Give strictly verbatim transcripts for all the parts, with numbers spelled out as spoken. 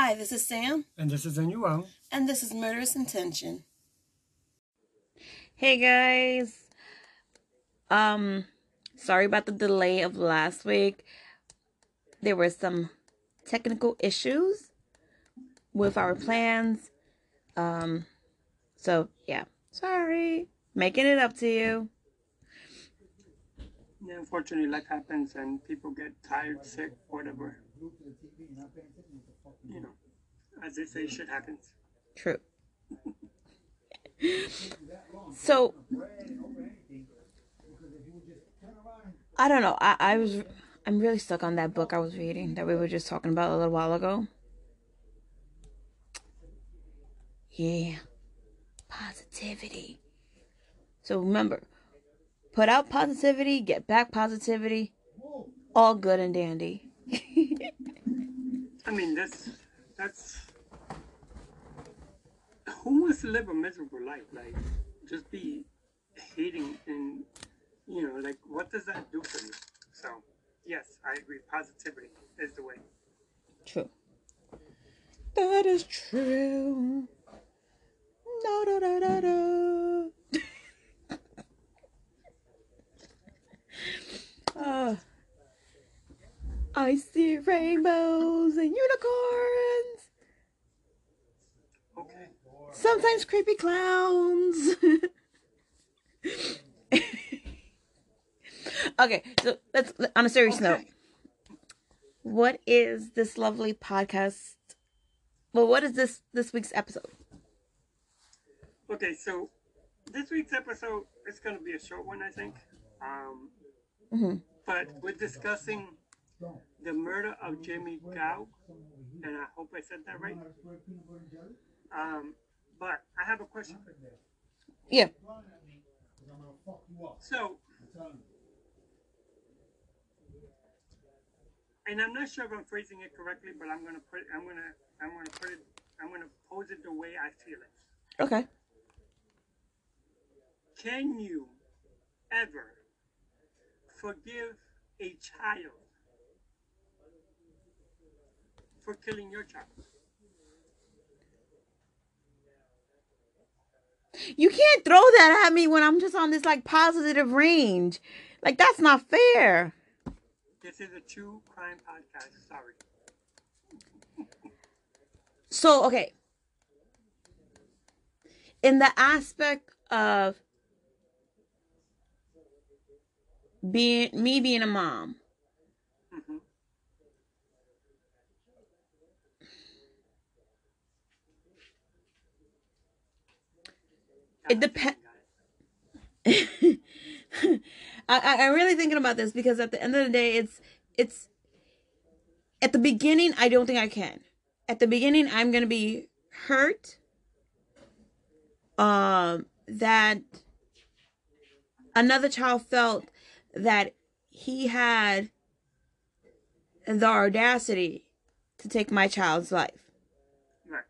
Hi, this is Sam. And this is Anuel. And this is Murderous Intention. Hey guys. Um, sorry about the delay of last week. There were some technical issues with our plans. Um, so yeah, sorry. Making it up to you. Yeah, unfortunately, life happens and people get tired, sick, whatever. You know, as they say, shit happens. True. So, I don't know. I, I was, I'm really stuck on that book I was reading that we were just talking about a little while ago. Yeah. Positivity. So remember, put out positivity, get back positivity. All good and dandy. I mean, that's, that's, who wants to live a miserable life? Like, just be hating and, you know, like, what does that do for you? So, yes, I agree. Positivity is the way. True. That is true. Da, da, da, da, da. uh, I see rainbows and unicorns. Okay. Sometimes creepy clowns. Okay, so let's on a serious okay. note. What is this lovely podcast? Well, what is this this week's episode? Okay, so this week's episode is going to be a short one, I think. Um, mm-hmm. But we're discussing the murder of Jamie Gao, and I hope I said that right. Um, but I have a question for you. Yeah. So, and I'm not sure if I'm phrasing it correctly, but I'm gonna put I'm gonna I'm gonna put it I'm gonna pose it the way I feel it. Okay. Can you ever forgive a child for killing your child? You can't throw that at me when I'm just on this like positive range. Like that's not fair. This is a true crime podcast. Sorry. So, okay. In the aspect of being me being a mom. Mm-hmm. It depends. I, I'm really thinking about this because at the end of the day, it's it's at the beginning. I don't think I can. At the beginning, I'm gonna be hurt. Um, that another child felt that he had the audacity to take my child's life. Right.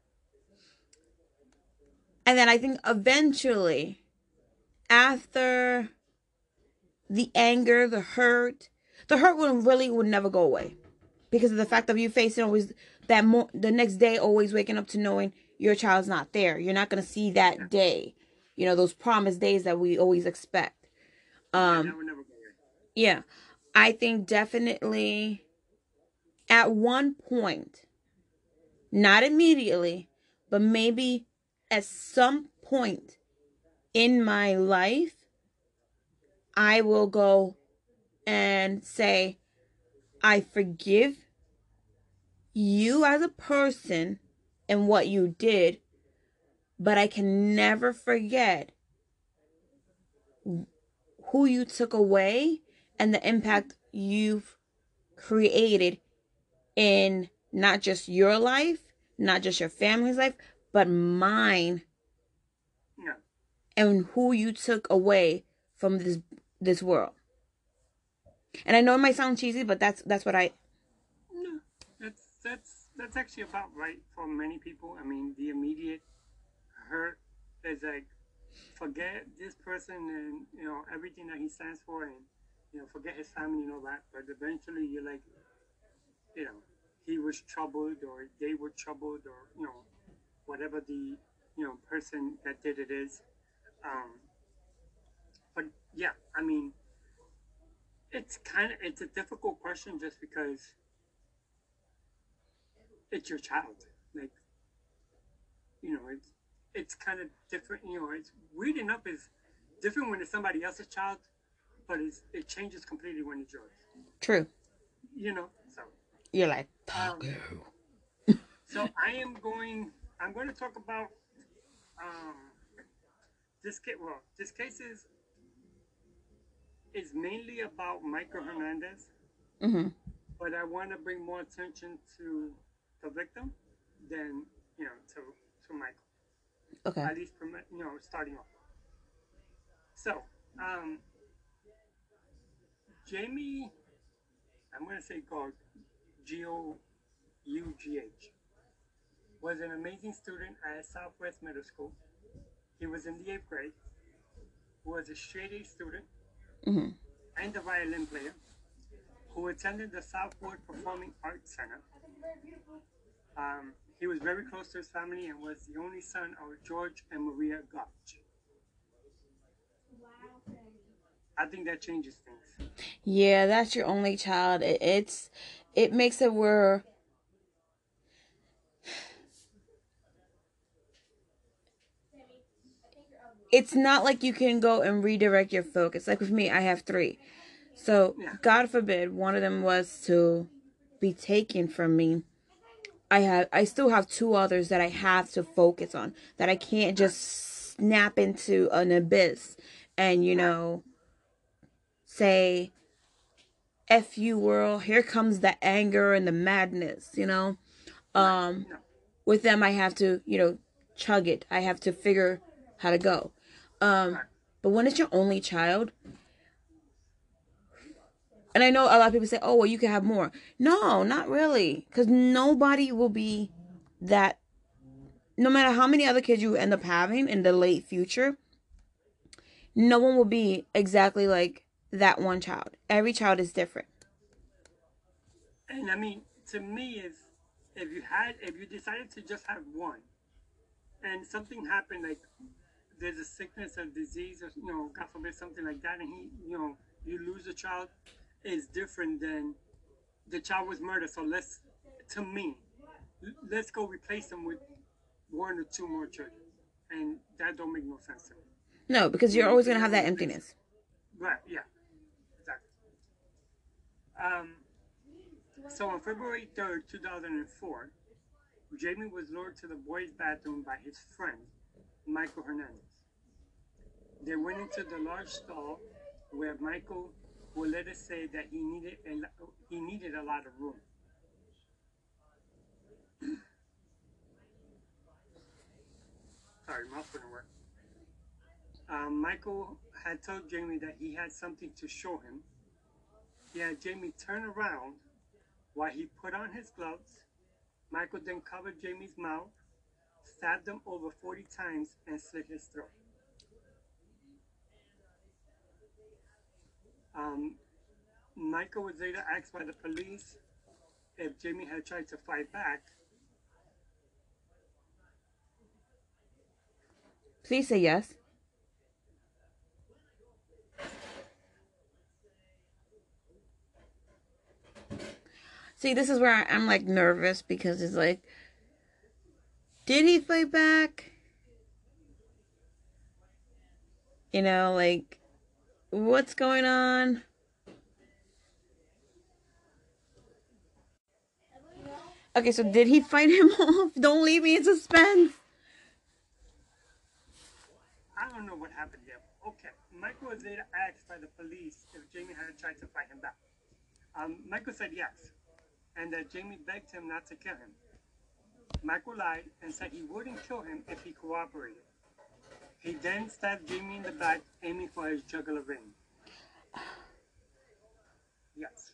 And then I think eventually, after the anger, the hurt, the hurt would really would never go away. Because of the fact of you facing always that mo- the next day, always waking up to knowing your child's not there. You're not going to see that day. You know, those promised days that we always expect. Um, yeah, that would never go away. Yeah. I think definitely at one point, not immediately, but maybe at some point in my life, I will go and say, I forgive you as a person and what you did, but I can never forget who you took away and the impact you've created in not just your life, not just your family's life, but mine. Yeah. And who you took away from this this world. And I know it might sound cheesy, but that's that's what I. No, that's that's that's actually about right for many people. I mean, the immediate hurt is like forget this person and you know everything that he stands for, and you know forget his family and all that. But eventually, you're like, you know, he was troubled or they were troubled or, you know, whatever the, you know, person that did it is. Um, but yeah, I mean, it's kind of, it's a difficult question just because it's your child. Like, you know, it's, it's kind of different, you know, it's weird enough, it's different when it's somebody else's child, but it's, it changes completely when it's yours. True. You know, so. You're like, Um, fuck you. so I am going, I'm going to talk about um, this case. Well, this case is, is mainly about Michael Hernandez, Mm-hmm. but I want to bring more attention to the victim than, you know, to, to Michael. Okay. At least, from, you know, starting off. So, um, Jamie, I'm going to say God, G O U G H, was an amazing student at Southwest Middle School. He was in the eighth grade, was a straight A student, Mm-hmm. and a violin player, who attended the Southwood Performing Arts Center. Um, he was very close to his family and was the only son of George and Maria Gotch. I think that changes things. Yeah, that's your only child. It, it's, it makes it where it's not like you can go and redirect your focus. Like with me, I have three. So, Yeah. God forbid, one of them was to be taken from me. I have, I still have two others that I have to focus on. That I can't just snap into an abyss and, you know, say, F you world, here comes the anger and the madness, you know. Um, No. with them, I have to, you know, chug it. I have to figure how to go. Um, Right. but when it's your only child, and I know a lot of people say, oh, well, you can have more. No, not really. Because nobody will be that, no matter how many other kids you end up having in the late future, no one will be exactly like that one child. Every child is different. And I mean, to me, if if you had, if you decided to just have one, and something happened, like there's a sickness or disease, or you know, God forbid, something like that, and he, you know, you lose a child, is different than the child was murdered. So let's, to me, l- let's go replace them with one or two more children, and that don't make no sense to me. No, because you're always going to have that emptiness. Right? Yeah, exactly. Um, so on February third, two thousand four, Jamie was lured to the boys' bathroom by his friend, Michael Hernandez. They went into the large stall where Michael would later say that he needed a, lo- he needed a lot of room. Sorry, mouth wouldn't work. Um, Michael had told Jamie that he had something to show him. He had Jamie turn around while he put on his gloves. Michael then covered Jamie's mouth, stabbed him over forty times, and slit his throat. Um, Michael was later asked by the police if Jamie had tried to fight back. Please say yes. See, this is where I'm like nervous because it's like, did he fight back? You know, like, what's going on? Okay, so did he fight him off? Don't leave me in suspense. I don't know what happened there. Okay, Michael was later asked by the police if Jamie had tried to fight him back. Um, Michael said yes, and that Jamie begged him not to kill him. Michael lied and said he wouldn't kill him if he cooperated. He then stabbed Jamie in the back, aiming for his jugular vein. Yes.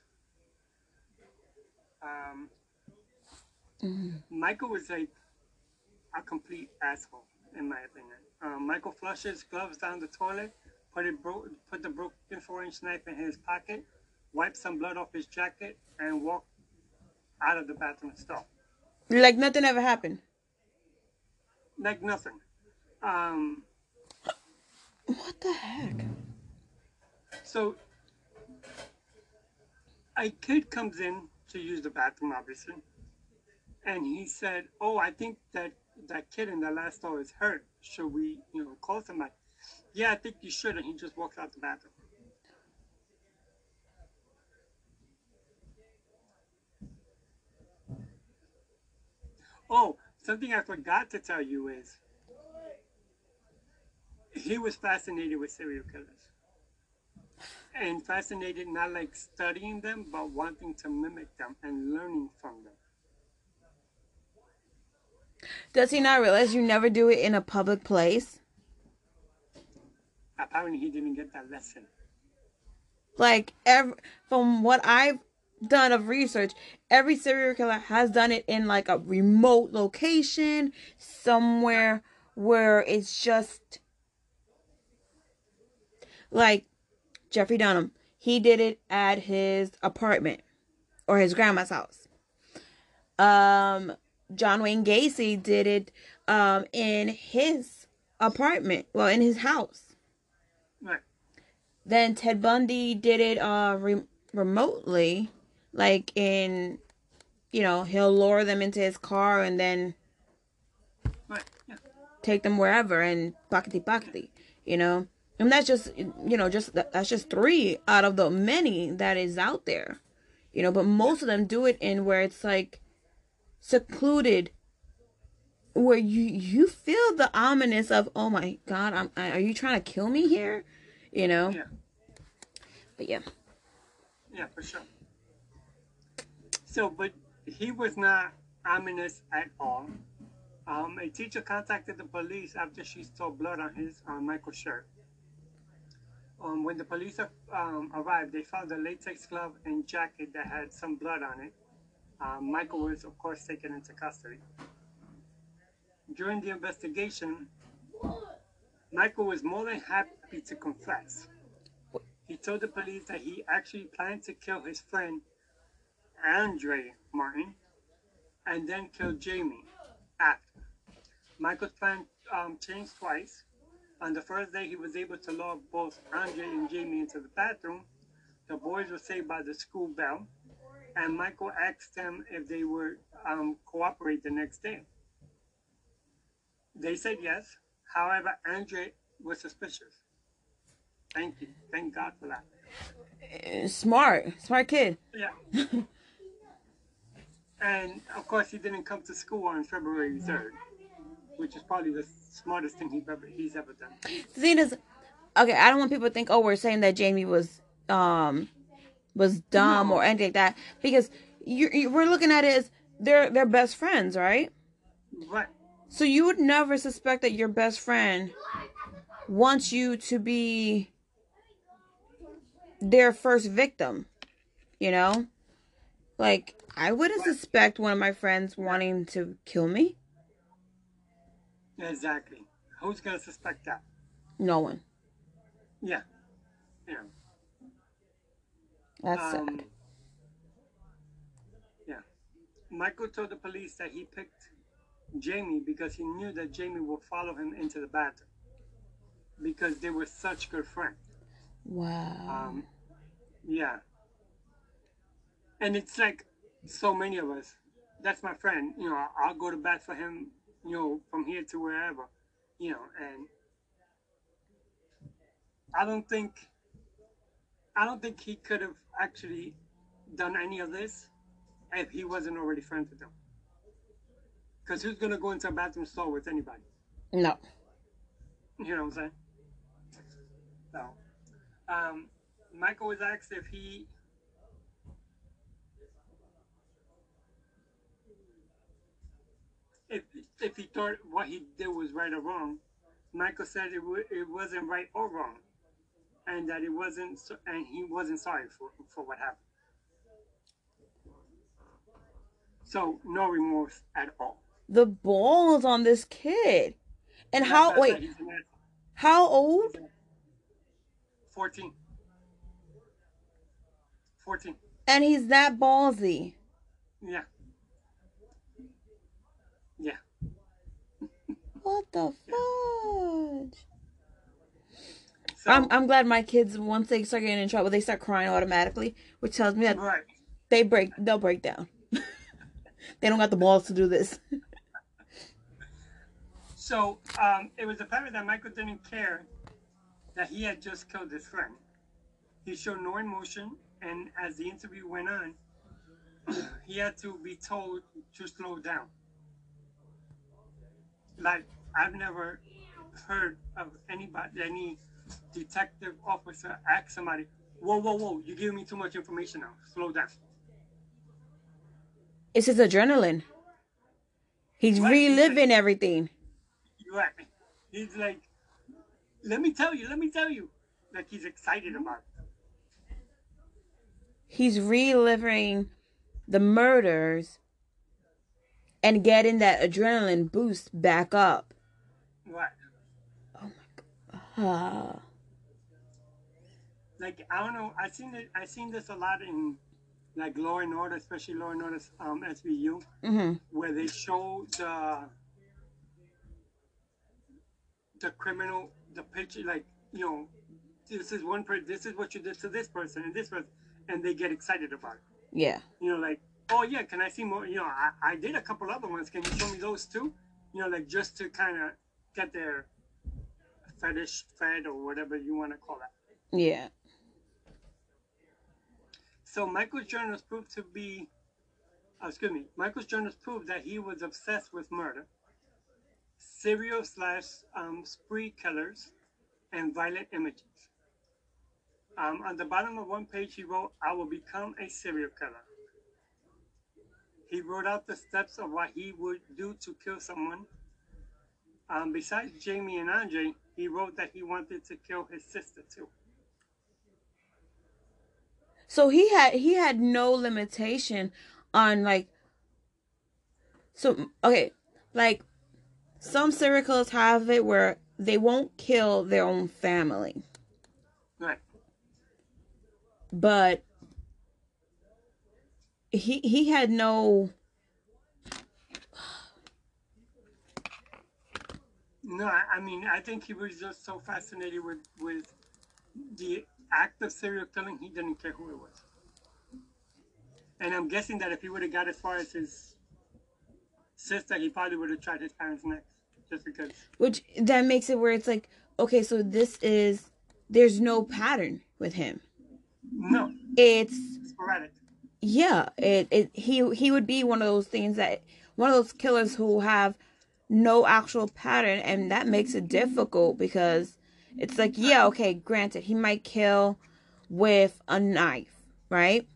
Um, Michael was like a complete asshole, in my opinion. Um, Michael flushed his gloves down the toilet, put it bro- put the broken four-inch knife in his pocket, wiped some blood off his jacket, and walked out of the bathroom stall. Like nothing ever happened. Like nothing. Um, What the heck? so a kid comes in to use the bathroom, obviously, and he said, "Oh, I think that that kid in the last stall is hurt. Should we, you know, call somebody?" Yeah, I think you should. And he just walks out the bathroom. Oh, something I forgot to tell you is he was fascinated with serial killers. And fascinated not like studying them, but wanting to mimic them and learning from them. Does he not realize you never do it in a public place? Apparently, he didn't get that lesson. Like, every, from what I've done of research, every serial killer has done it in like a remote location, somewhere where it's just like Jeffrey Dunham. He did it at his apartment or his grandma's house. Um, John Wayne Gacy did it um, in his apartment, well, in his house. Right. Then Ted Bundy did it uh, re- remotely, like in, you know, he'll lure them into his car and then Right. Yeah. take them wherever and pockety pockety, you know. And that's just, you know, just that's just three out of the many that is out there, you know. But most of them do it in where it's like secluded, where you you feel the ominous of, oh my God, I'm, are you trying to kill me here, you know? Yeah. But yeah. Yeah, for sure. So, but he was not ominous at all. Um, a teacher contacted the police after she saw blood on his on Michael's shirt. Um, when the police um, arrived, they found a latex glove and jacket that had some blood on it. Um, Michael was, of course, taken into custody. During the investigation, Michael was more than happy to confess. He told the police that he actually planned to kill his friend, Andre Martin, and then kill Jamie after. Michael's plan um, changed twice. On the first day, he was able to lure both Andre and Jamie into the bathroom. The boys were saved by the school bell, and Michael asked them if they would um, cooperate the next day. They said yes. However, Andre was suspicious. Thank you. Thank God for that. Uh, Smart, smart kid. Yeah. And of course, he didn't come to school on February third, which is probably the smartest thing he's ever he's ever done. The thing is, okay, I don't want people to think, oh, we're saying that Jamie was um was dumb No. or anything like that, because you, you we're looking at it as they're they're best friends, right? Right. So you would never suspect that your best friend wants you to be their first victim, you know? Like, I wouldn't suspect one of my friends wanting to kill me. Exactly. Who's gonna suspect that? No one. Yeah. Yeah. That's Um, sad. Yeah. Michael told the police that he picked Jamie because he knew that Jamie would follow him into the bathroom because they were such good friends. Wow. Um, yeah. And it's like so many of us. That's my friend. You know, I'll go to bat for him, you know, from here to wherever, you know, and I don't think, I don't think he could have actually done any of this if he wasn't already friends with them. Because who's going to go into a bathroom stall with anybody? No. You know what I'm saying? So, um, Michael was asked if he if if he thought what he did was right or wrong. Michael said it w- it wasn't right or wrong, and that it wasn't, so- and he wasn't sorry for for what happened. So no remorse at all. The balls on this kid. And That's how, why I said wait, he's an asshole. how old? fourteen. fourteen. And he's that ballsy. Yeah. Yeah. What the fudge? So, I'm I'm glad my kids, once they start getting in trouble, they start crying automatically, which tells me that right. they break they'll break down. They don't got the balls to do this. So, um, it was apparent that Michael didn't care that he had just killed his friend. He showed no emotion, and as the interview went on, he had to be told to slow down. Like, I've never heard of anybody, any detective officer ask somebody, whoa, whoa, whoa, you're giving me too much information now. Slow down. It's his adrenaline. He's Right, he's like- reliving everything. Right. He's like, let me tell you, let me tell you. Like he's excited about it. He's reliving the murders and getting that adrenaline boost back up. Right. Oh my god. Like I don't know, I seen it I seen this a lot in like Law and Order, especially Law and Order um S V U, Mm-hmm. where they show the the criminal the picture, like, you know, this is one person, this is what you did to this person and this person, and they get excited about it. Yeah. You know, like, oh yeah, can I see more? You know, I, I did a couple other ones. Can you show me those too? You know, like just to kind of get their fetish fed or whatever you want to call that. Yeah. So Michael's journals proved to be, oh, excuse me, Michael's journals proved that he was obsessed with murder, serial slash um, spree killers, and violent images. Um, on the bottom of one page, he wrote, "I will become a serial killer." He wrote out the steps of what he would do to kill someone. Um, besides Jamie and Andre, he wrote that he wanted to kill his sister too. So he had he had no limitation on, like, so okay, like some serial killers have it where they won't kill their own family. Right. But he he had no No, I, I mean, I think he was just so fascinated with, with the act of serial killing, he didn't care who it was. And I'm guessing that if he would have got as far as his sister, he probably would have tried his parents next. Just because. which that makes it where it's like, okay, so this is there's no pattern with him. No, It's sporadic. yeah, it, it he he would be one of those things that one of those killers who have no actual pattern, and that makes it difficult because it's like, yeah, okay, granted, he might kill with a knife, right?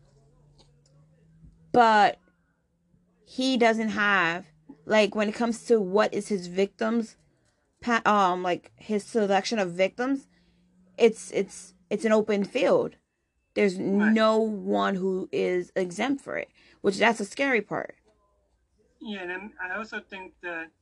But he doesn't have, like, when it comes to what is his victims, pa- um, like his selection of victims, it's it's it's an open field. There's Right. no one who is exempt for it, which that's a scary part. Yeah, and I'm- I also think that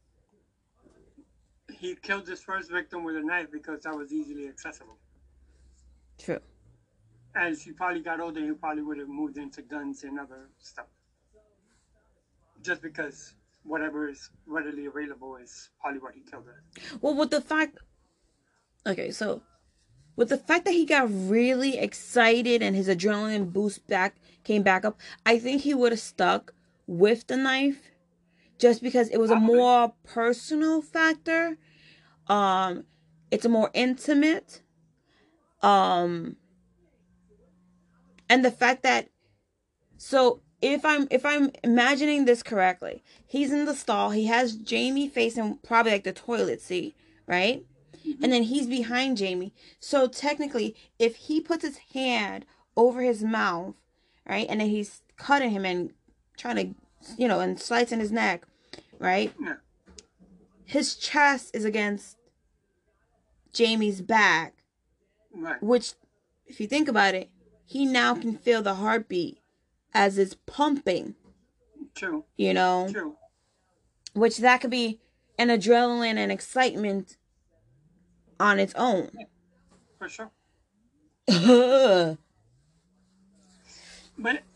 he killed his first victim with a knife because that was easily accessible. True. As he probably got older, he probably would have moved into guns and other stuff. Just because whatever is readily available is probably what he killed her. Well, with the fact, okay, so with the fact that he got really excited and his adrenaline boost back came back up, I think he would have stuck with the knife, just because it was a Probably. more personal factor. Um, it's a more intimate. Um, and the fact that, so if I'm if I'm imagining this correctly, he's in the stall. He has Jamie facing probably like the toilet seat, right? And then he's behind Jamie. So technically, if he puts his hand over his mouth, right, and then he's cutting him and trying to, you know, and slicing his neck, right? Yeah. His chest is against Jamie's back, Right. which, if you think about it, he now can feel the heartbeat as it's pumping, True. you know, True. which that could be an adrenaline and excitement on its own. For sure. Yeah. But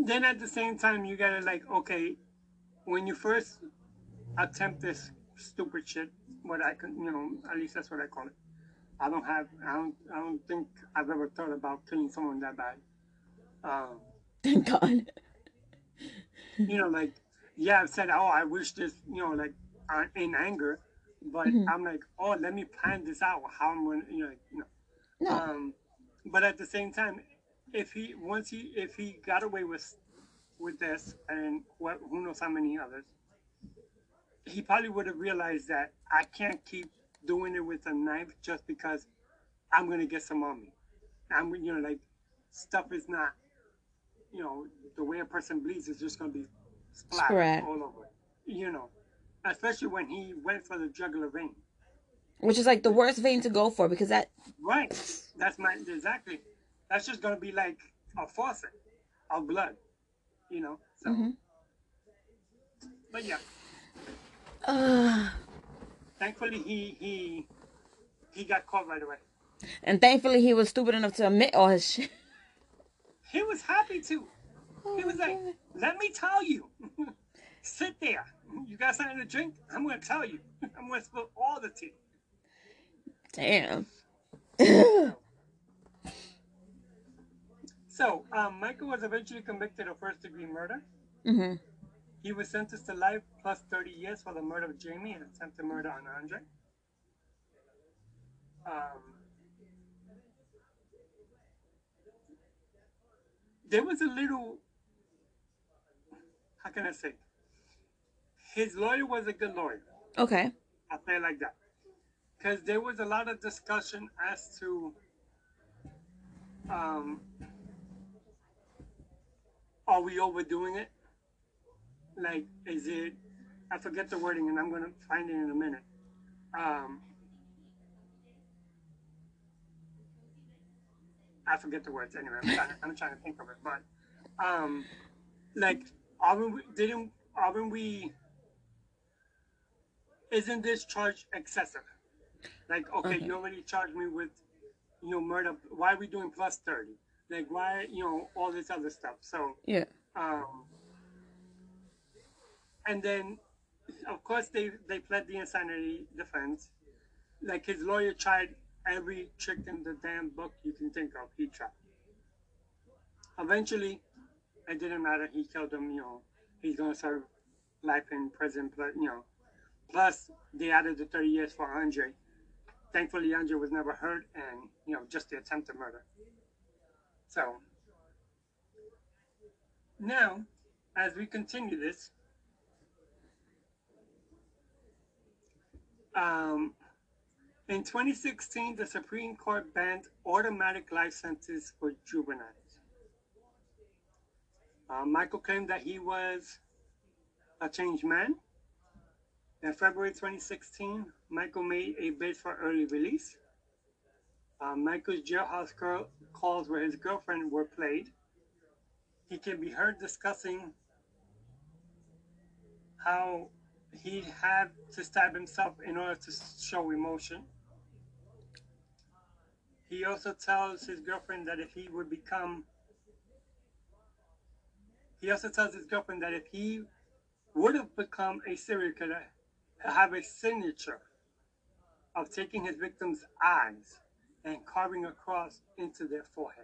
then at the same time, you gotta like, okay, when you first attempt this stupid shit, what I can, you know, at least that's what I call it. I don't have, I don't, I don't think I've ever thought about killing someone that bad. Um, Thank God. you know, like, yeah, I've said, oh, I wish this, you know, like, uh, in anger, but Mhm. I'm like, oh, let me plan this out, how I'm gonna, you know, you know. No. Um, but at the same time, if he once he if he got away with with this and what who knows how many others, he probably would have realized that I can't keep doing it with a knife just because I'm gonna get some on me. I'm you know like stuff is not you know the way a person bleeds is just gonna be splattered Spread. all over. You know, especially when he went for the jugular vein. Which is like the worst vein to go for because that. Right. That's my exactly. That's just gonna be like a faucet of blood. You know. So. Mhm. But yeah, Uh, thankfully he he he got caught right away. and thankfully he was stupid enough to admit all his shit. He was happy to. Oh He was my like, God. "Let me tell you. Sit there. You got something to drink? I'm gonna tell you. I'm gonna spill all the tea." Damn. So, so um, Michael was eventually convicted of first-degree murder. Mhm. He was sentenced to life plus thirty years for the murder of Jamie and attempted murder on Andre. Um, there was a little, how can I say? His lawyer was a good lawyer. Okay. I'll say it like that. Because there was a lot of discussion as to um, are we overdoing it? Like, is it, I forget the wording and I'm going to find it in a minute. Um, I forget the words anyway. I'm trying to, I'm trying to think of it. But, um, like, aren't we, didn't, aren't we, isn't this charge excessive? Like, okay, Okay. you already charged me with, you know, murder. Why are we doing plus thirty? Like, why, you know, all this other stuff. So, Yeah. um, and then, of course, they, they pled the insanity defense. Like, his lawyer tried every trick in the damn book you can think of. He tried. Eventually, it didn't matter. He killed him. You know, he's gonna serve life in prison. But you know, plus they added the thirty years for Andre. Thankfully, Andre was never hurt, and you know, just the attempted murder. So now, as we continue this, um, in twenty sixteen, the Supreme Court banned automatic life sentences for juveniles. Uh, Michael claimed that he was a changed man. In February twenty sixteen, Michael made a bid for early release. Uh, Michael's jailhouse girl calls where his girlfriend were played. He can be heard discussing how he had to stab himself in order to show emotion. He also tells his girlfriend that if he would become, he also tells his girlfriend that if he would have become a serial killer, have a signature of taking his victims' eyes and carving a cross into their forehead.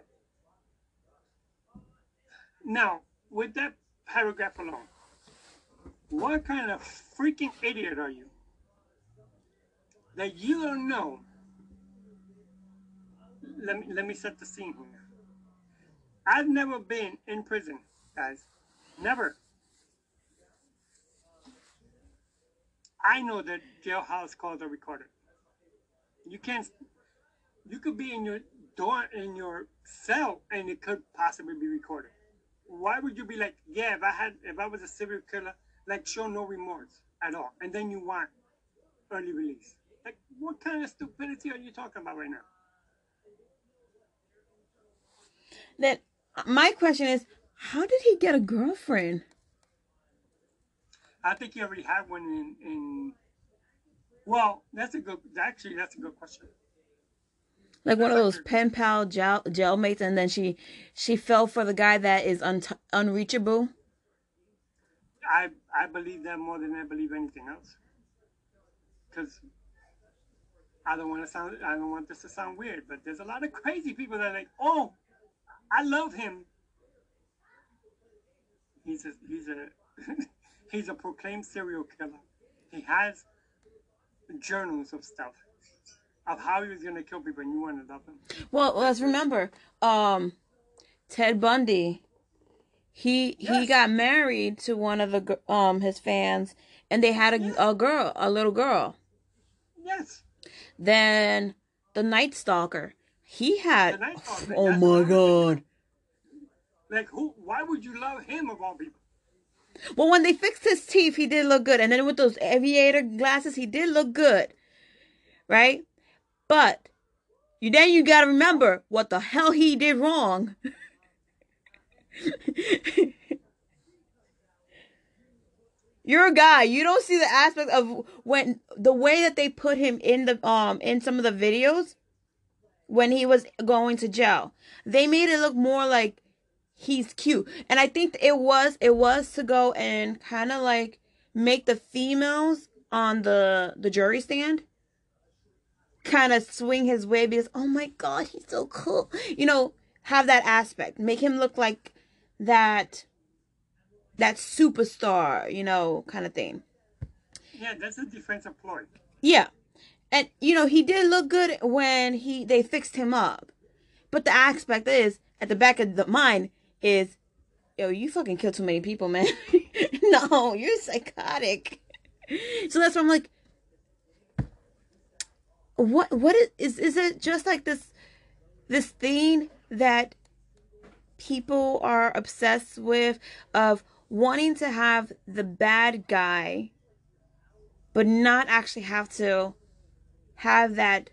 Now, with that paragraph alone, what kind of freaking idiot are you that you don't know? Let me let me set the scene here. I've never been in prison, guys. Never. I know that jailhouse calls are recorded. You can't. You could be in your door in your cell, and it could possibly be recorded. Why would you be like, yeah, if I had, if I was a serial killer, like show no remorse at all, and then you want early release? Like, what kind of stupidity are you talking about right now? Then my question is, how did he get a girlfriend? I think he already had one in, in well, that's a good, actually, that's a good question. Like one That's of like those a, pen pal jail jailmates, and then she she fell for the guy that is un- unreachable. I I believe that more than I believe anything else. Because I don't want to sound I don't want this to sound weird, but there's a lot of crazy people that are like, oh, I love him. He's a he's a he's a proclaimed serial killer. He has journals of stuff of how he was gonna kill people, and you want to love him. Well, let's remember, um, Ted Bundy. He he Yes, got married to one of the gir- um his fans, and they had yes, a, a girl, a little girl. yes. Then the Night Stalker. He The had. Night Stalker. Oh That's what my I was thinking god. of. Like, who? Why would you love him of all people? Well, when they fixed his teeth, he did look good, and then with those aviator glasses, he did look good, right? But you then you got to remember what the hell he did wrong. You're a guy. You don't see the aspect of when the way that they put him in the um in some of the videos when he was going to jail. They made it look more like he's cute. And I think it was it was to go and kind of like make the females on the the jury stand kind of swing his way because oh my god, he's so cool. You know, have that aspect. Make him look like that that superstar, you know, kind of thing. Yeah, that's a defensive ploy. Yeah. And you know, he did look good when he they fixed him up. But the aspect is at the back of the mind is, yo, you fucking killed too many people, man. No, you're psychotic. So that's why I'm like, what what is is is it just like this this thing that people are obsessed with of wanting to have the bad guy but not actually have to have that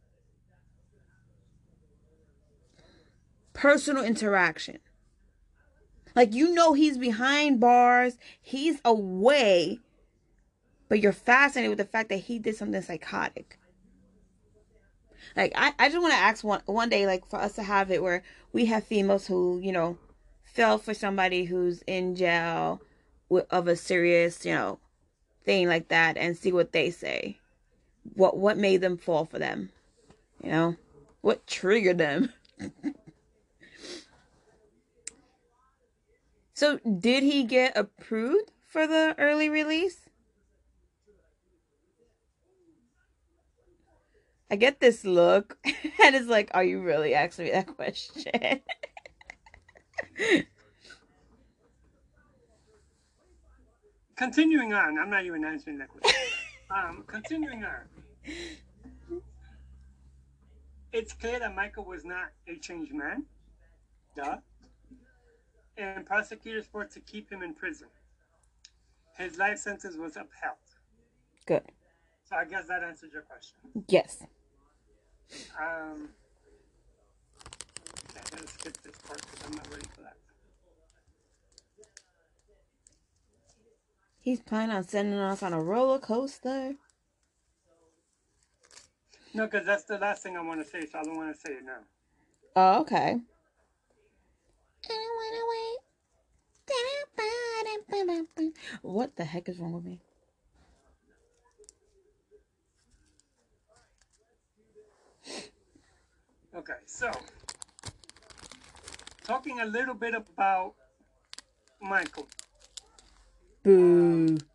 personal interaction. Like, you know, he's behind bars, he's away, but you're fascinated with the fact that he did something psychotic. Like, I, I just want to ask one one day, like, for us to have it where we have females who, you know, fell for somebody who's in jail with, of a serious, you know, thing like that, and see what they say. What what made them fall for them? You know, what triggered them? So, did he get approved for the early release? I get this look, and it's like, are you really asking me that question? Continuing on, I'm not even answering that question. Um, continuing on, it's clear that Michael was not a changed man. Duh. And prosecutors fought to keep him in prison. His life sentence was upheld. Good. So I guess that answers your question. Yes. Um, okay, I gotta skip this part because I'm not ready for that. He's planning on sending us on a roller coaster. No, because that's the last thing I want to say, so I don't want to say it now. Oh, okay. What the heck is wrong with me? Okay, so talking a little bit about Michael. Boo.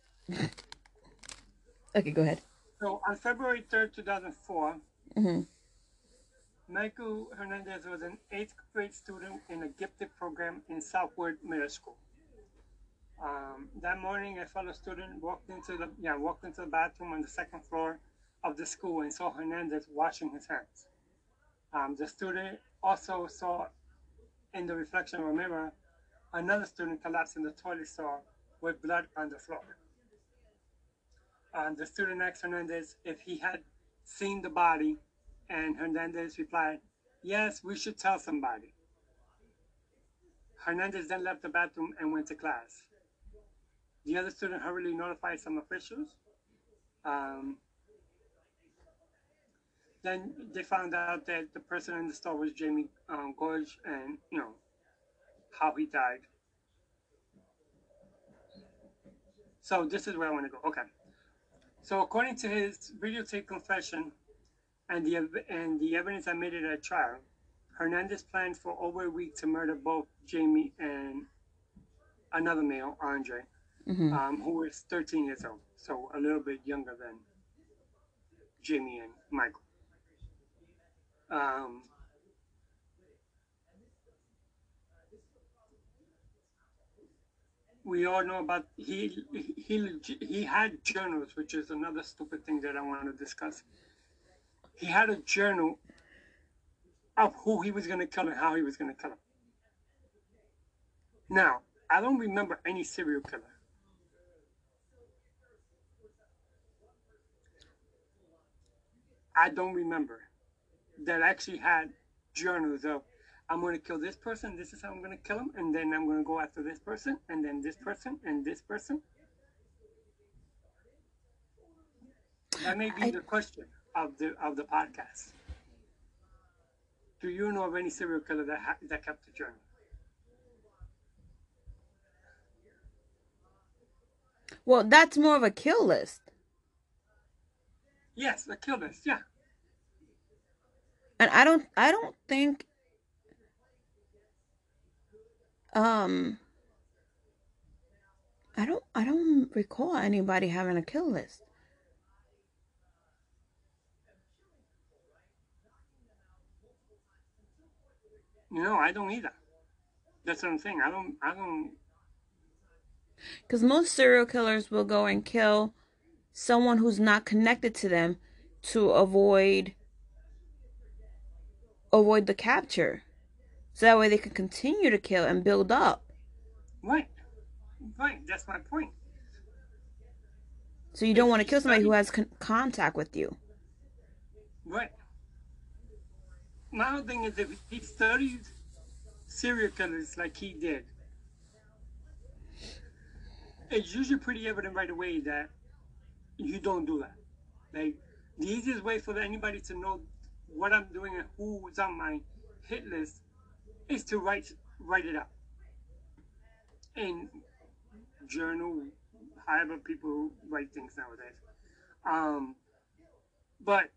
Okay, go ahead. So on February third, two thousand four, Mm-hmm. Michael Hernandez was an eighth grade student in a gifted program in Southwood Middle School. Um, that morning, a fellow student walked into the yeah walked into the bathroom on the second floor of the school and saw Hernandez washing his hands. Um, the student also saw in the reflection of a mirror another student collapse in the toilet stall with blood on the floor. Um, the student asked Hernandez if he had seen the body, and Hernandez replied, "Yes, we should tell somebody." Hernandez then left the bathroom and went to class. The other student hurriedly notified some officials. Um, Then they found out that the person in the store was Jamie um, Gorge, and you know how he died. So this is where I want to go. Okay. So according to his videotape confession and the and the evidence admitted at trial, Hernandez planned for over a week to murder both Jamie and another male, Andre, Mm-hmm. um, who was thirteen years old, so a little bit younger than Jamie and Michael. Um, we all know about he he he had journals, which is another stupid thing that I want to discuss. He had a journal of who he was going to kill and how he was going to kill him. Now, I don't remember any serial killer. I don't remember that actually had journals of I'm going to kill this person, this is how I'm going to kill him, and then I'm going to go after this person, and then this person, and this person. That may be I- the question of the of the podcast. Do you know of any serial killer that ha- that kept a journal? Well, that's more of a kill list. Yes, a kill list. Yeah. And I don't I don't think um I don't I don't recall anybody having a kill list. No, I don't either. That's what I'm saying. I don't. I don't. Because most serial killers will go and kill someone who's not connected to them to avoid avoid the capture. So that way they can continue to kill and build up. Right. Right. That's my point. So you don't If want to he kill somebody who studied- has con- contact with you. Right. My whole thing is if he studied serial killers like he did, it's usually pretty evident right away that you don't do that. Like the easiest way for anybody to know what I'm doing and who's on my hit list is to write write it out in journal, however people write things nowadays. Um, but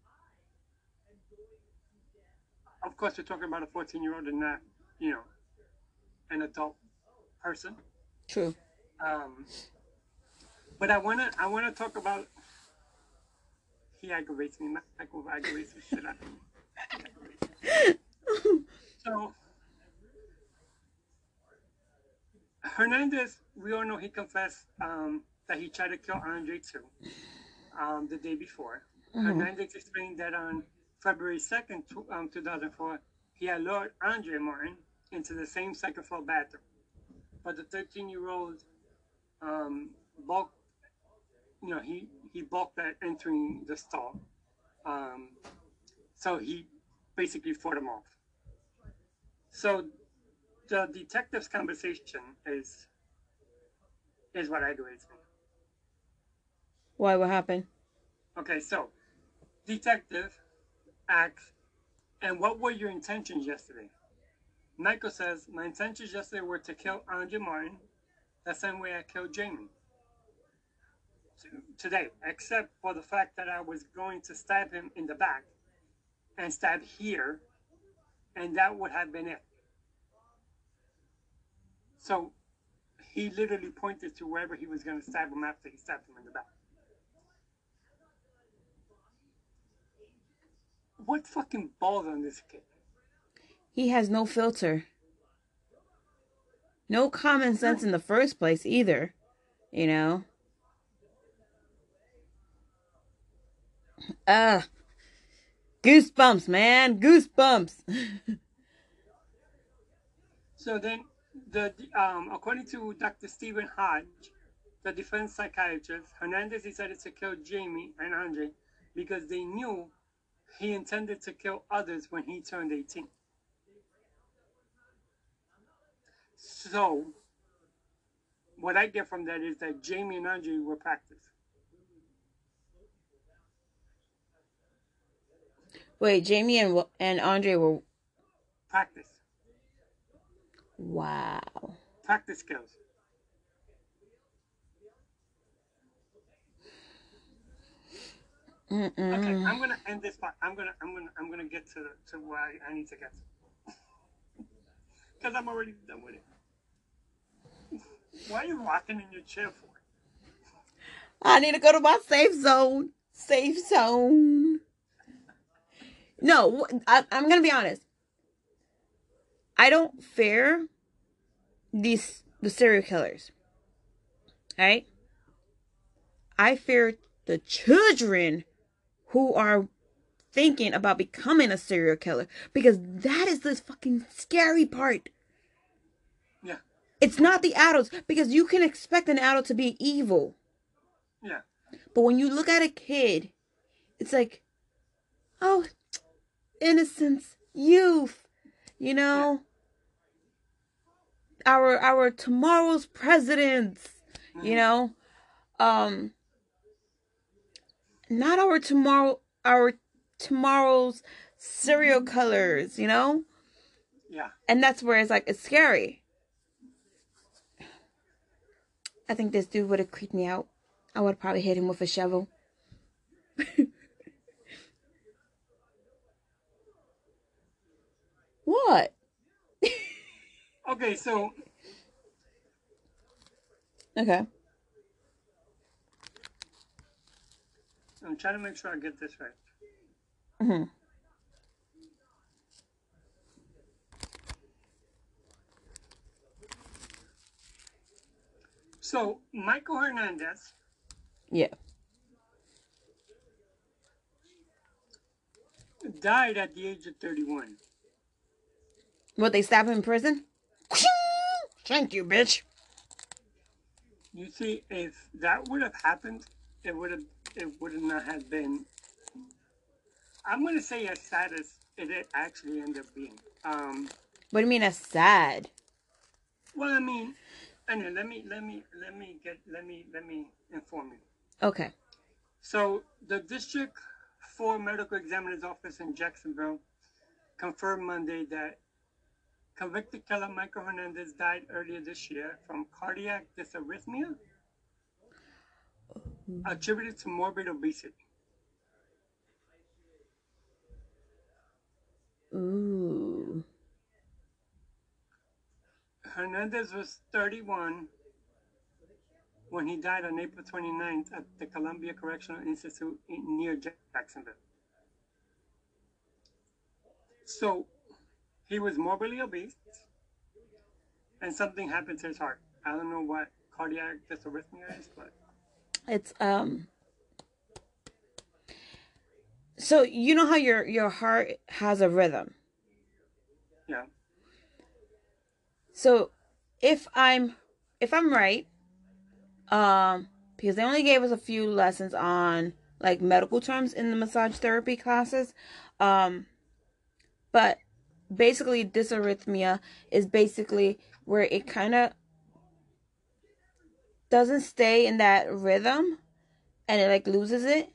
of course, we're talking about a fourteen-year-old and not, you know, an adult person. True. Um, but I wanna I wanna talk about. He aggravates me. Michael aggravates the shit out of me. He aggravates me. So Hernandez, we all know he confessed um, that he tried to kill Andre too um, the day before. Mhm. Hernandez explained that on February second, um, two thousand four, he had lured Andre Martin into the same second floor bathroom. But the thirteen-year-old um, balked, you know, he, he balked at entering the stall. Um, so he basically fought him off. So the detective's conversation is is what aggravates me. Why? What happened? Okay, so detective asks, and what were your intentions yesterday? Michael says, my intentions yesterday were to kill Andre Martin the same way I killed Jamie today, except for the fact that I was going to stab him in the back and stab here, and that would have been it. So he literally pointed to wherever he was going to stab him after he stabbed him in the back. What fucking balls on this kid? He has no filter. No common sense in the first place either. You know? Uh goosebumps, man. Goosebumps. So then, the um, according to Doctor Stephen Hodge, the defense psychiatrist, Hernandez decided to kill Jamie and Andre because they knew he intended to kill others when he turned eighteen. So, what I get from that is that Jamie and Andre were practiced. Wait, Jamie and Wa- and Andre were Practice. wow. Practice skills. Okay, Mm-mm. I'm gonna end this part. I'm gonna I'm gonna I'm gonna get to to where I, I need to get to. Because I'm already done with it. Why are you rocking in your chair for? I need to go to my safe zone. Safe zone. No, I, I'm gonna be honest. I don't fear these the serial killers. Right? I fear the children who are thinking about becoming a serial killer because that is the fucking scary part. Yeah. It's not the adults because you can expect an adult to be evil. Yeah. But when you look at a kid, it's like, oh, innocence, youth, you know, yeah. our our tomorrow's presidents, mm-hmm. you know, um, not our tomorrow our tomorrow's serial killers, you know. Yeah. And that's where it's like it's scary. I think this dude would have creeped me out. I would have probably hit him with a shovel. What? Okay, so. Okay. I'm trying to make sure I get this right. Mm-hmm. So, Michael Hernandez. Yeah. Died at the age of thirty-one. What, they stab him in prison? Thank you, bitch. You see, if that would have happened, it would have it would not have been. I'm gonna say as sad as it actually ended up being. Um, what do you mean as sad? Well, I mean, anyway, let me let me let me get let me let me inform you. Okay. So the District Four Medical Examiner's Office in Jacksonville confirmed Monday that convicted killer Michael Hernandez died earlier this year from cardiac dysarrhythmia attributed to morbid obesity. Ooh. Hernandez was thirty-one when he died on April twenty-ninth at the Columbia Correctional Institute near Jacksonville. So he was morbidly obese and something happened to his heart. I don't know what cardiac dysarrhythmia is, but it's um so you know how your your heart has a rhythm. Yeah. So if I'm if I'm right, um because they only gave us a few lessons on like medical terms in the massage therapy classes, um but basically dysarrhythmia is basically where it kind of doesn't stay in that rhythm and it like loses it.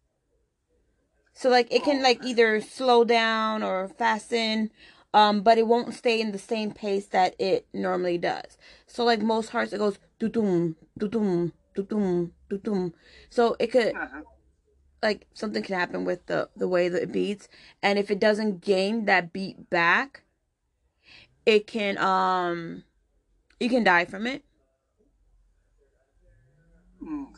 So like it can like either slow down or fasten, um, but it won't stay in the same pace that it normally does. So like most hearts, it goes doo-dum, doo-dum, doo-dum, doo-dum. So it could, uh-huh. like something can happen with the, the way that it beats. And if it doesn't gain that beat back, it can, um, you can die from it. Okay.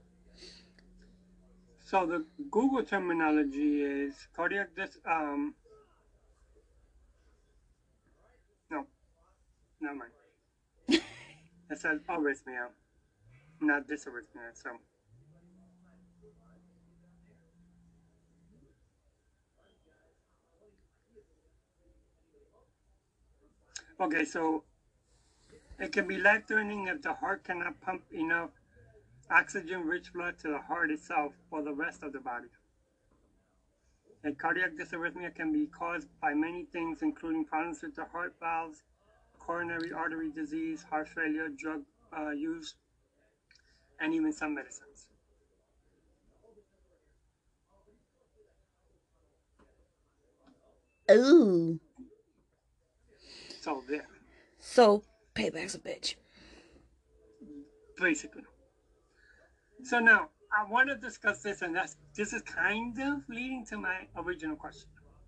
So the Google terminology is cardiac dis um no, never mind. It says arrhythmia, not dysarrhythmia. So okay, so it can be life-threatening if the heart cannot pump enough oxygen-rich blood to the heart itself or the rest of the body. A cardiac dysarrhythmia can be caused by many things, including problems with the heart valves, coronary artery disease, heart failure, drug uh, use, and even some medicines. Ooh. So there, So payback's a bitch. basically. So now I want to discuss this, and that's this is kind of leading to my original question.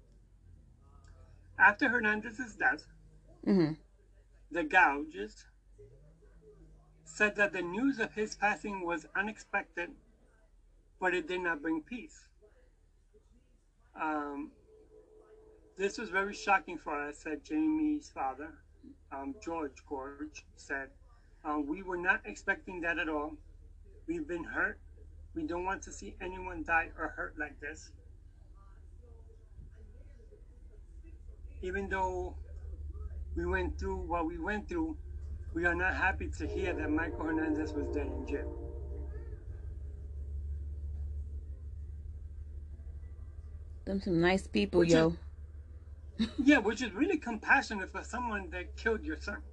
After Hernandez's death, Mm-hmm. the Gouges said that the news of his passing was unexpected, but it did not bring peace. Um, this was very shocking for us, said Jamie's father, um, George Gorge, said. Um, we were not expecting that at all. We've been hurt. We don't want to see anyone die or hurt like this. Even though we went through what we went through, we are not happy to hear that Michael Hernandez was dead in jail. Them some nice people, Which yo. is, yeah, which is really compassionate for someone that killed your son.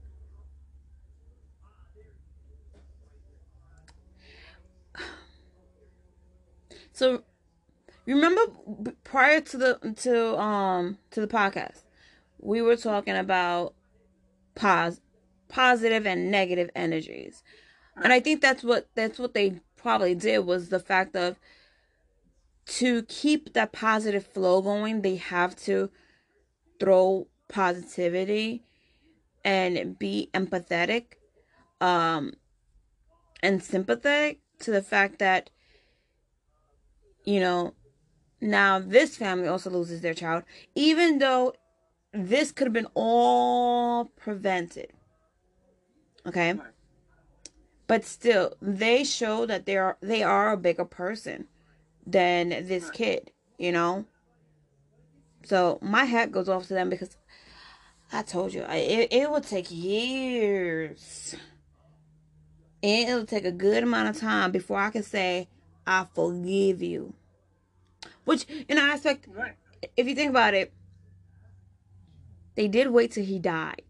So remember prior to the to um to the podcast, we were talking about pos positive and negative energies. And I think that's what that's what they probably did, was the fact of, to keep that positive flow going, they have to throw positivity and be empathetic um and sympathetic to the fact that, you know, now this family also loses their child, even though this could have been all prevented. Okay? Right. But still, they show that they are they are a bigger person than this Right. kid, you know? So my hat goes off to them, because I told you, it, it would take years. It'll take a good amount of time before I can say, I forgive you. Which, in an aspect, Right. if you think about it, they did wait till he died.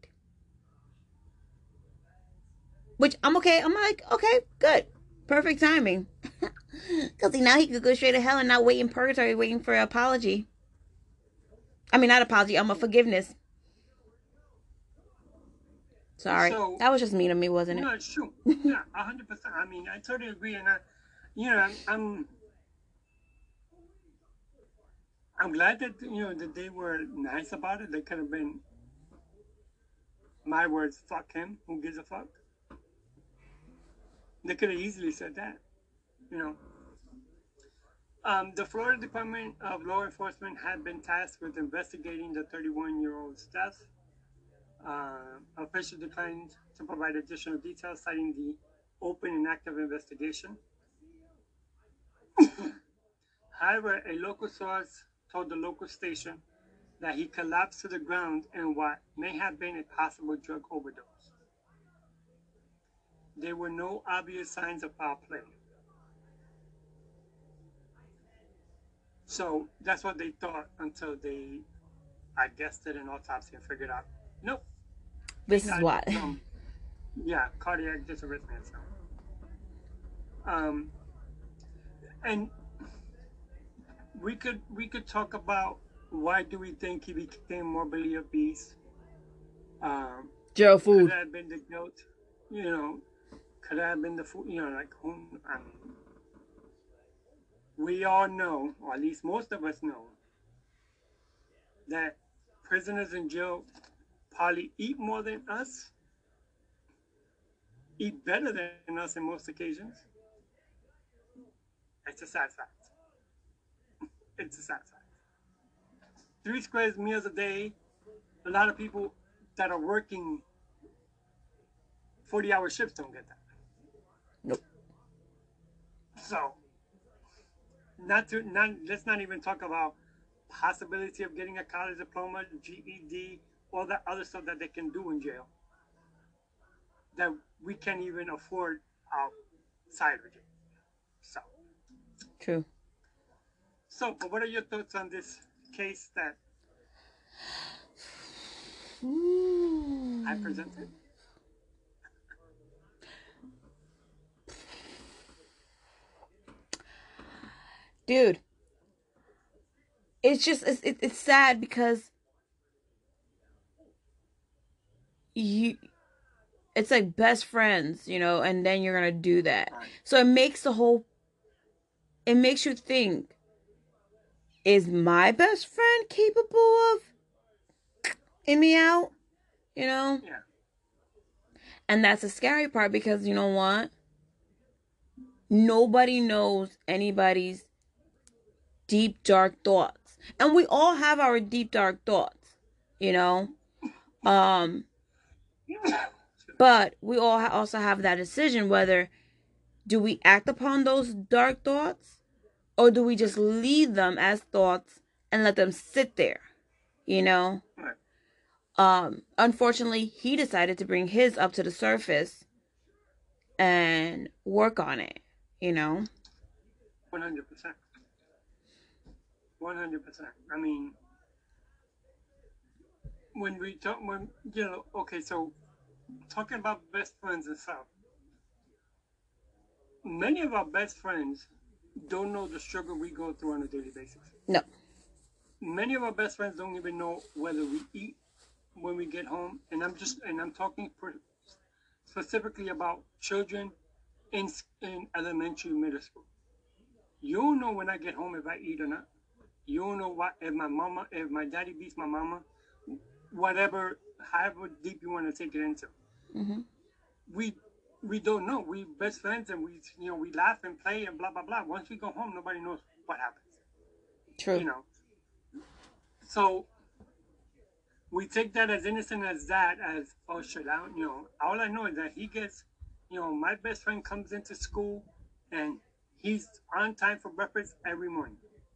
Which I'm okay. I'm like, okay, good. Perfect timing. Because now he could go straight to hell and not wait in purgatory waiting for an apology. I mean, not apology, I'm a forgiveness. Sorry. So, that was just mean of me, wasn't it? no, it's true. Yeah, a hundred percent. I mean, I totally agree, and I, you know, I'm, I'm, I'm glad that you know that they were nice about it. They could have been, my words, fuck him. Who gives a fuck? They could have easily said that, you know. Um, the Florida Department of Law Enforcement had been tasked with investigating the thirty-one-year-old's death. Uh, officials declined to provide additional details, citing the open and active investigation. However, a local source told the local station that he collapsed to the ground in what may have been a possible drug overdose. There were no obvious signs of foul play. So that's what they thought until they, I guess, did an autopsy and figured out, nope. This is what. From, yeah, cardiac dysarrhythmia. So. Um, and we could we could talk about why do we think he became morbidly obese. Um, Jail could food. that have been the guilt? You know, could that have been the food? You know, like who? I mean, we all know, or at least most of us know, that prisoners in jail probably eat more than us, eat better than us in most occasions. It's a sad fact. It's a sad fact. Three squares meals a day. A lot of people that are working forty-hour shifts don't get that. Nope. So, not to not let's not even talk about possibility of getting a college diploma, G E D, all that other stuff that they can do in jail that we can't even afford outside of jail. So, True. so, but what are your thoughts on this case that Ooh. I presented? Dude, it's just it's, it, it's sad because It's like best friends, you know, and then you're going to do that. Right. So it makes the whole, it makes you think, is my best friend capable of in me out? You know? Yeah. And that's the scary part because you know what? Nobody knows anybody's deep, dark thoughts. And we all have our deep, dark thoughts, you know? Um, but we all ha- also have that decision whether do we act upon those dark thoughts or do we just leave them as thoughts and let them sit there, you know? Right. Um, unfortunately, he decided to bring his up to the surface and work on it, you know? one hundred percent. one hundred percent. I mean, when we talk, when, you know, okay, so talking about best friends and stuff, many of our best friends don't know the struggle we go through on a daily basis. No. Many of our best friends don't even know whether we eat when we get home. And I'm just, and I'm talking for, specifically about children in, in elementary, middle school. You don't know when I get home if I eat or not. You don't know what, if my mama, if my daddy beats my mama, whatever, however deep you want to take it into. Mm-hmm. We we don't know. We best friends and we, you know, we laugh and play and blah, blah, blah. Once we go home, nobody knows what happens. True. You know. So we take that as innocent as that, as, oh shit, I don't, you know, all I know is that he gets, you know, my best friend comes into school and he's on time for breakfast every morning.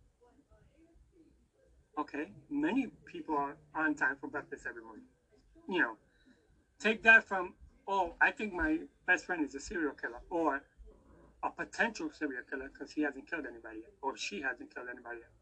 Okay, many people are on time for breakfast every morning. You know, take that from, oh, I think my best friend is a serial killer, or a potential serial killer because he hasn't killed anybody yet, or she hasn't killed anybody yet.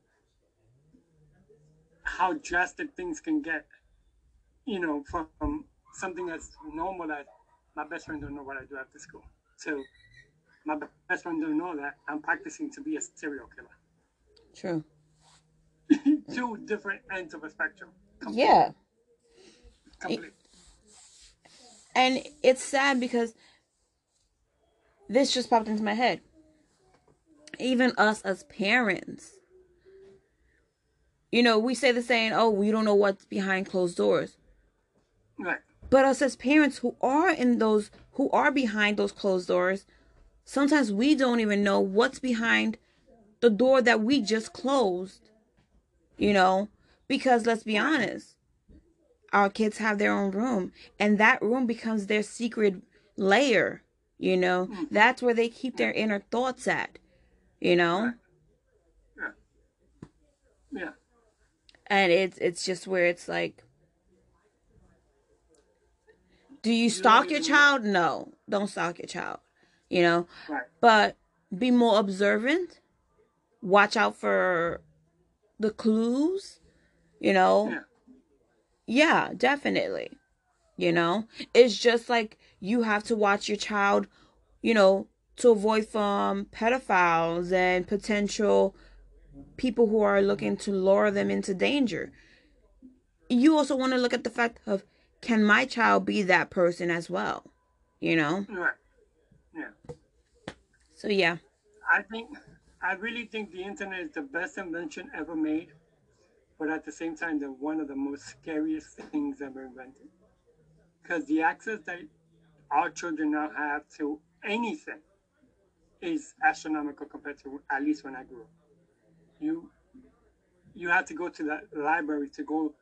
How drastic things can get, you know, from, from something that's normal that my best friend don't know what I do after school, to my best friend don't know that I'm practicing to be a serial killer. True. Two different ends of a spectrum. Complete. Yeah. Complete. And it's sad because this just popped into my head. Even us as parents, you know, we say the saying, oh, we don't know what's behind closed doors. Right. But us as parents who are in those, who are behind those closed doors, sometimes we don't even know what's behind the door that we just closed, you know, because let's be honest, our kids have their own room and that room becomes their secret lair, you know, mm-hmm. That's where they keep their inner thoughts at, you know. Yeah. Yeah. And it's it's just where it's like, do you stalk your child? No, don't stalk your child, you know. Right. But be more observant. Watch out for the clues, you know. Yeah. Yeah, definitely. You know, it's just like you have to watch your child, you know, to avoid from pedophiles and potential people who are looking to lure them into danger. You also want to look at the fact of, can my child be that person as well? You know? Right. Yeah. So, yeah. I think, I really think the internet is the best invention ever made, but at the same time, they're one of the most scariest things ever invented. Because the access that our children now have to anything is astronomical compared to at least when I grew up. You, you had to go to the library to go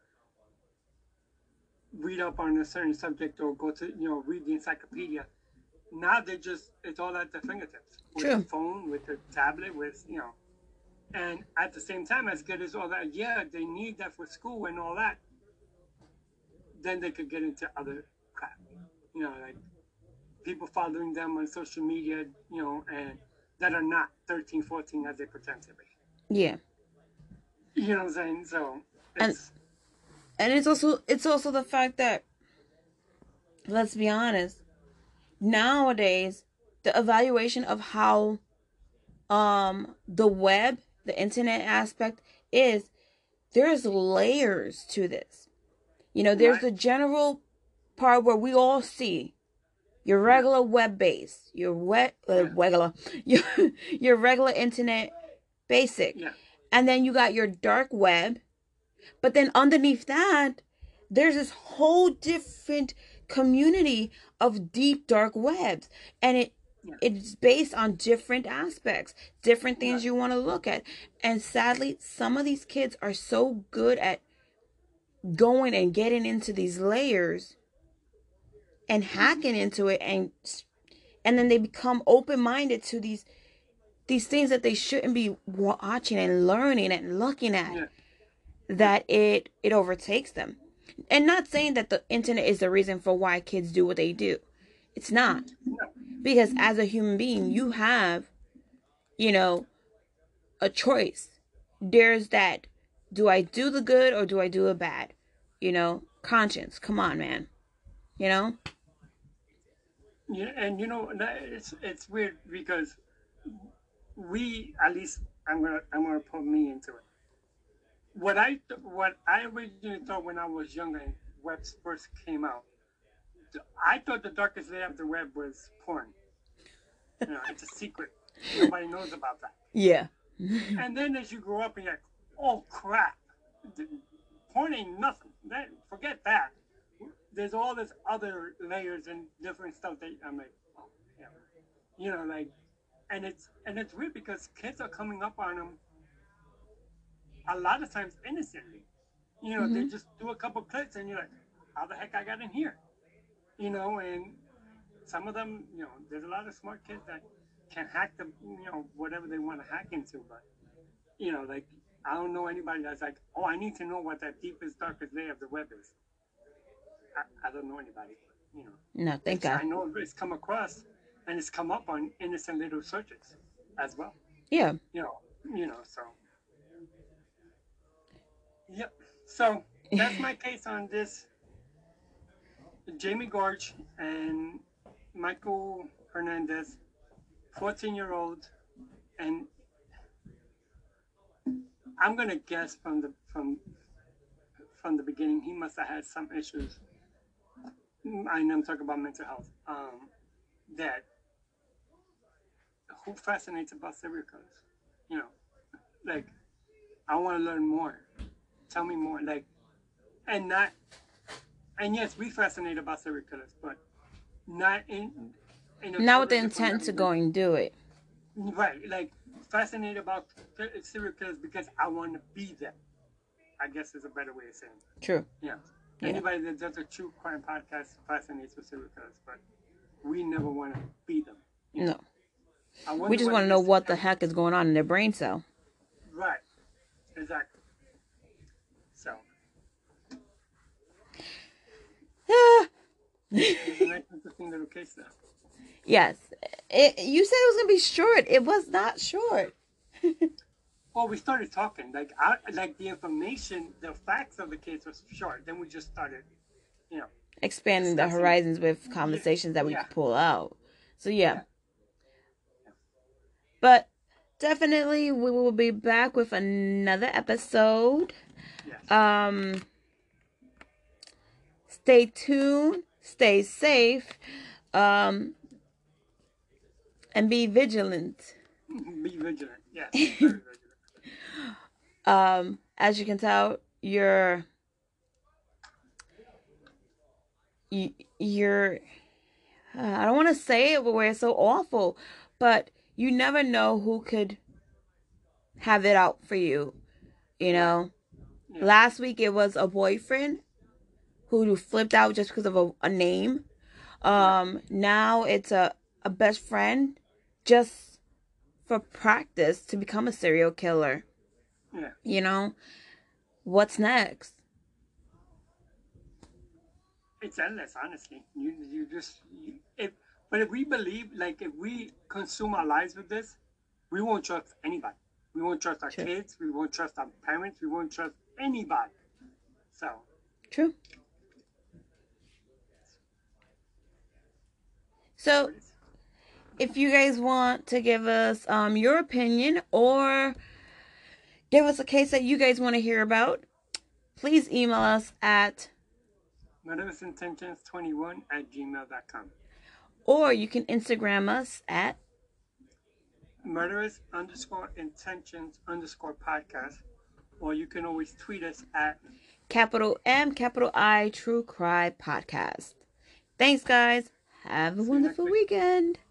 read up on a certain subject or go to, you know, read the encyclopedia. Now they just, it's all at their fingertips. With True. the phone, with the tablet, with, you know. And at the same time, as good as all that, yeah, they need that for school and all that. Then they could get into other crap. You know, like people following them on social media, you know, and that are not thirteen, fourteen as they pretend to be. Yeah. You know what I'm saying? So, it's... And, and it's also, it's also the fact that, let's be honest, nowadays, the evaluation of how um the web, the internet aspect is, there's layers to this. You know, there's Right. the general part where we all see your regular web base, your web, uh, regular, your, your regular internet basic. Yeah. And then you got your dark web. But then underneath that, there's this whole different community of deep dark webs. And it Yeah. it's based on different aspects, different things Right. you want to look at. And sadly, some of these kids are so good at going and getting into these layers and hacking into it, and and then they become open-minded to these these things that they shouldn't be watching and learning and looking at. Yeah. That it it overtakes them. And not saying that the internet is the reason for why kids do what they do. It's not. No. Because as a human being, you have, you know, a choice. There's that, do I do the good or do I do the bad? You know, conscience. Come on, man. You know? Yeah, and you know that it's it's weird because we, at least I'm gonna I'm gonna put me into it. What I th- what I originally thought when I was younger and webs first came out, th- I thought the darkest layer of the web was porn. You know, it's a secret. Nobody knows about that. Yeah. And then as you grow up and you're like, oh crap, th- porn ain't nothing. That forget that. There's all this other layers and different stuff that I'm like, oh yeah, you know, like, and it's and it's weird because kids are coming up on them a lot of times innocently. You know, they just do a couple clicks and you're like, how the heck I got in here? You know, and some of them, you know, there's a lot of smart kids that can hack the, you know, whatever they want to hack into, but you know, like I don't know anybody that's like, oh, I need to know what that deepest, darkest layer of the web is. I, I don't know anybody, you know. No, thank It's- God. I know it's come across and it's come up on innocent little searches as well. Yeah. You know, you know, so. Yep. So that's my case on this. Jamie Gorge and Michael Hernandez, fourteen-year-old, and I'm gonna guess from the from from the beginning he must have had some issues. I know I'm talking about mental health. Um, that who fascinates about serial killers? You know, like I want to learn more. Tell me more, like, and not, and yes, we fascinate about serial killers, but not in, in a Not with the totally different intent to way. go and do it. Right, like fascinated about serial killers because I want to be them. I guess is a better way of saying it. True. Yeah. Yeah. Anybody that does a true crime podcast fascinates with serial killers, but we never want to be them. You know? No. I wonder We just what want it to know is what the have- heck is going on in their brain cell. Right. Exactly. So. It's a nice, interesting little case there. Yes. It, you said it was going to be short. It was not short. Well, we started talking like I, like the information, the facts of the case was short. Then we just started, you know. Expanding the Discussing. horizons with conversations that we Yeah. could pull out. So, yeah. Yeah. But definitely we will be back with another episode. Yes. Um, stay tuned, stay safe, um, and be vigilant. Be vigilant. Yes. Very vigilant. Um, as you can tell, you're you, you're uh, I don't want to say it, but where it's so awful, but you never know who could have it out for you. You know, Yeah. last week it was a boyfriend who flipped out just because of a, a name. Um, now it's a a best friend just for practice to become a serial killer. Yeah. You know, what's next? It's endless, honestly. You you just you, if but if we believe, like if we consume our lives with this, we won't trust anybody. We won't trust our Sure. kids. We won't trust our parents. We won't trust anybody. So True. So, if you guys want to give us um, your opinion or give us a case that you guys want to hear about, please email us at murderous intentions twenty-one at gmail dot com. Or you can Instagram us at Murderous underscore intentions underscore podcast. Or you can always tweet us at capital M, capital I, True Cry Podcast. Thanks, guys. Have a wonderful weekend.